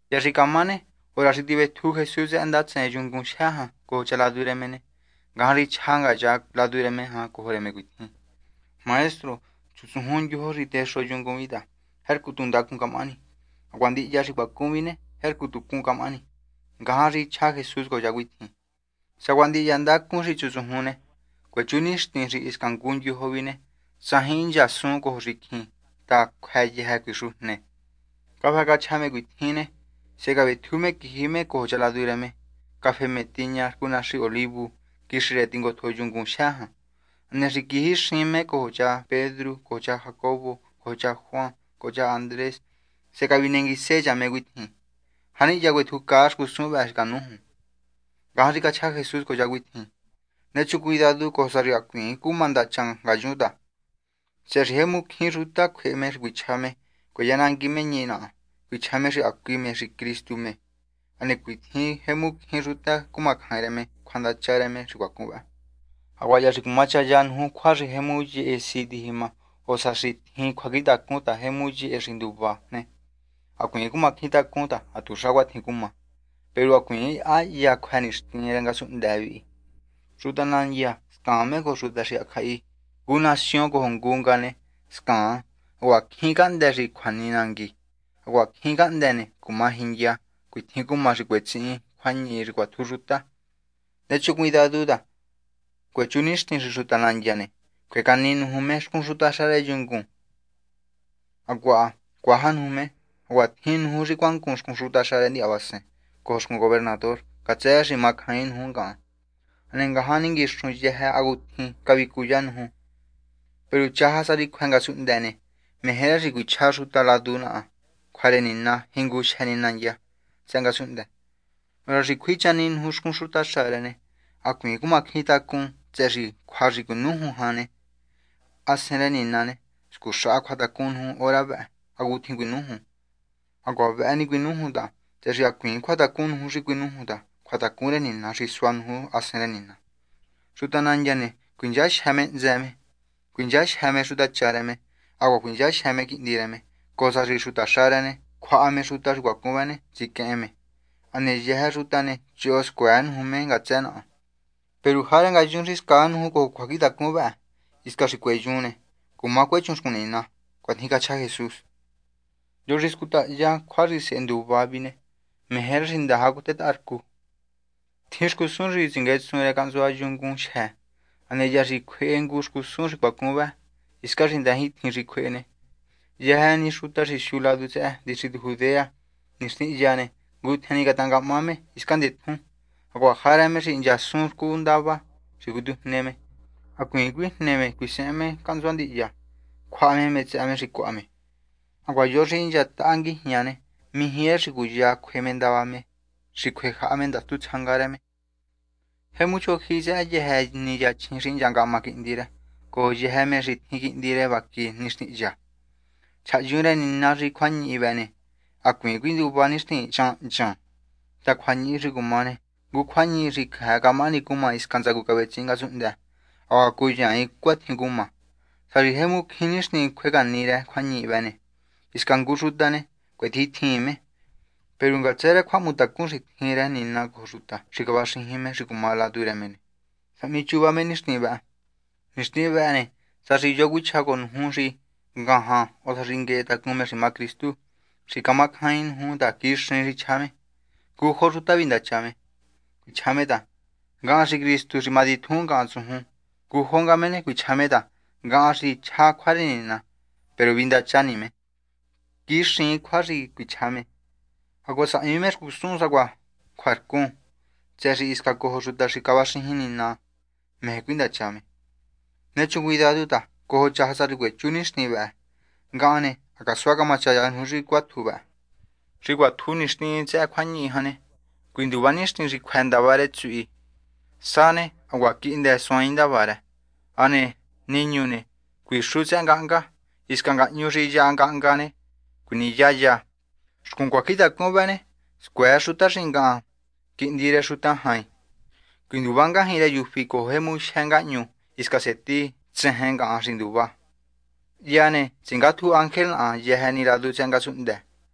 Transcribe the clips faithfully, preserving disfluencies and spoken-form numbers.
Ya si kamane, ora si tibe tu Jesús anda tse jungun shaha, ko chala dure mene. Gahari changa jak la dure me ha ko hore me guithi. Maestro, chusuhun yo hori te sho jungun vida. Her kutunda kun kamani. Aguandi ya si bakumine, her kutukun kamani. Gahari cha Jesús go jaguithi. Saguandi yanda kun si chusuhune. Kwe chunish tin si iskankun yo hovine. Sahin ya sun ko rikhi. Ta khaya ha kishune. Kafa ka chame guithine. Sega betume kihime ko chala dure me. Kafe metiña kunashi olivu. Kishire tingo toyungun shaha. Nerikihi shime koja Pedro, koja Jacobo, koja Juan, koja Andrés. Se kabinengi se llame withi. Hani ya wetu kash kusum bash kanuhu. Gahari kacha Jesús koja withi. Nechu cuidado kosari akwi kumanda chang gayuda. Se rihemu kiruta kwemer wichame. Koyanangi menyina. Wichame shi akwi me shi Kristu me. Ane kwithi hemu kiruta kumakhareme. Kwanda chareme shi wakuba. Aguaya si kumacha yan hu kwari hemuji e sidihima o sa si thi kwagita kunta hemuji e rinduba ne akuni kuma kita kunta atushawa thi kuma pero akuni a ya khanish tinga sundavi sutanan ya skame ko sutashi akai gunasion ko hongunga ne ska wa kingan de ri khwaninangi wa kingan de ne kuma hinja kuthi kuma si kwetsi khwani ri kwathuruta de chu cuidado da Kwe chunish tin sutanan yane. Kwe kanin hume kun sutashare jungun. Agua, kwahan hume. Agua tin huri kwan kun sutashare ni abase. Kos kun gobernador. Kachaya si makhain hunga. Anenga hanin gishun yeha agutin kabikuyan hu. Pero chaha sari kwanga sundane. Mehera si kucha sutaladuna. Kware nina hingu shaninan ya. Sanga sundan. Pero si kwichanin hus kun sutashare ne. Akwi kumakita kun. Tseri kwari kunuhu hane. Asere ninane. Skusha kwata kunhu ora ve. Agutin kunuhu. Agwa ve ni kunuhu da. Tseri akwin kwata kunhu si kunuhu da. Kwata kure nina si swanhu asere nina. Sutanan yane. Kwinjash hame zeme. Kwinjash hame sutachareme. Agwa kwinjash hame kindireme. Kosa si sutasharene. Kwa ame sutash wakuvane. Zikeme. Ane yeha sutane. Chios kwen hume gatsena. Pero haran ga yun riskan hu ko kwagita kuba. Iska si kwejune. Kuma kwechun kunina. Kwatika cha Jesús. Yo riskuta ya kwari se enduba bine. Meher rinda hakutet arku. Tishku sun ri zinget sun re kanzo ayun gun she. Ane ya ri kwen gusku sun ri kwakuba. Iska rinda hit hin ri kwene. Ya ni shuta ri shula dutse. Disi du Judea. Nisni yane. Gut hani katanga mame. Iskan detun. Agua harame si inja sun kundaba si gudu neme akui gui neme kuiseme kanzuandi ya kwame me tsame si kwame agua yo si inja tangi nyane mi hier si guya kwemendaba me si kwe hame nda tu changareme he mucho hija ye he ni ya chin sin janga makindire ko ye he me si tikindire baki nisni ya cha yure ni na ri kwani ibane akui gui du banisni chan chan ta kwani ri gumane gu khwani ri kha kamani kuma iskanza gu kabe chinga sunda awa ku ya ikwat hinguma sari hemu khinish ni khwega ni ra khwani bane iskangu sudane kwe thi thime perunga tsere khwamuta kun ri thira ni na ko suta shikaba hime shikumala dure mene sami chuba menish ni ba nishni ba ne sari yogu chagon hu ri gaha o ringe ta kume ri ma Kristu shikama khain hu da kishni ri chame ku khoruta binda chame chameda gashi Kristu si madi thunga suhu ku honga mene ku chameda gashi cha khwarinina pero binda chanime kishi khwari ku chame agwa sa imer ku sun sagwa khwarku tseri iska ko hosuta si kawashi hinina me kwinda chame nechu cuidado ta ko cha hasari kwe chunish ni ba gane akaswaga machaya huji kwathu ba ri kwathu nishni cha khwani hane Quindi vanistin ri kwenda bare tsui. Sane agua kinde soinda bare. Ane niñune qui shuza ganga iskanga nyuri ya ganga ne. Quindi ya ya. Skun kwakita kumbane square shuta shinga. Kindire shuta hai. Quindi vanga hire yufi ko hemu shenga nyu iskaseti tsehenga shinduba. Yane zingatu angel a yehani radu tsenga sunde.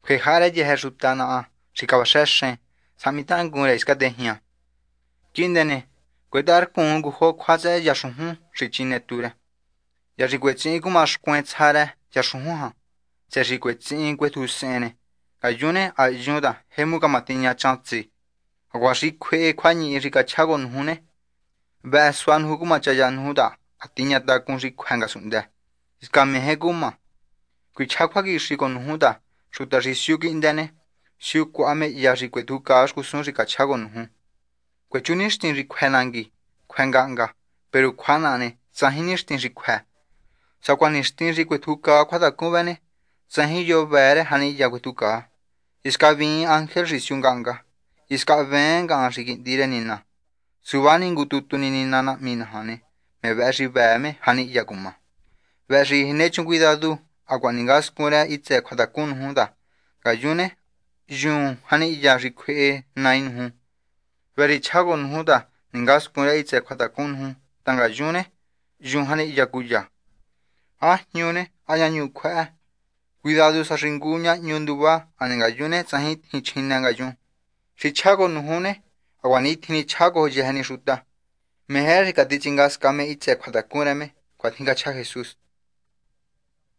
Quejara ye jesutana, shikabasheshen, samitan gure iskadehia. Kindene, cuidar con gujo quaze yashuhun, shichinetura. Yashikwetsin kumash quentzara, yashuhuha. Se shikwetsin kwetusene. Ayune ayuda, hemuka matinya chantsi. Awashi kwe kwani rikachagon hune. Ba swan hukuma chayan huda, atinya da kun rikwanga sunda. Iskamehe guma. Kwichakwagi shikon huda. Shuta risiuki indane, siu kwame yashi kwetu kash kusun rikachagon hu. Kwechunishtin rikwenangi, kwenganga, pero kwanane, sahinishtin rikwe. Sakwanishtin rikwetu ka kwada kubane, sahiyo vere hani ya kwetu ka. Iska vin angel risiunganga, iska venga rikindire nina. Subani ngututu nina na minahane, me veshi veme hani ya kuma. Veshi hinechun cuidado, akwaningas kura itse kwada kun huda. Gayune, jun hani ya rikwe nain hu. Veri chagon huda, ningas kura itse kwada kun hu. Tanga june, jun hani ya kuya. Ah, nyune, ayanyu kwa. Cuidado sa ringunya nyunduba, anengayune sahit hichinangayun. Si chago nuhune, awanit ni chago jehani shuta. Meher katichingas kame itse kwada kurame, kwatinga cha Jesus.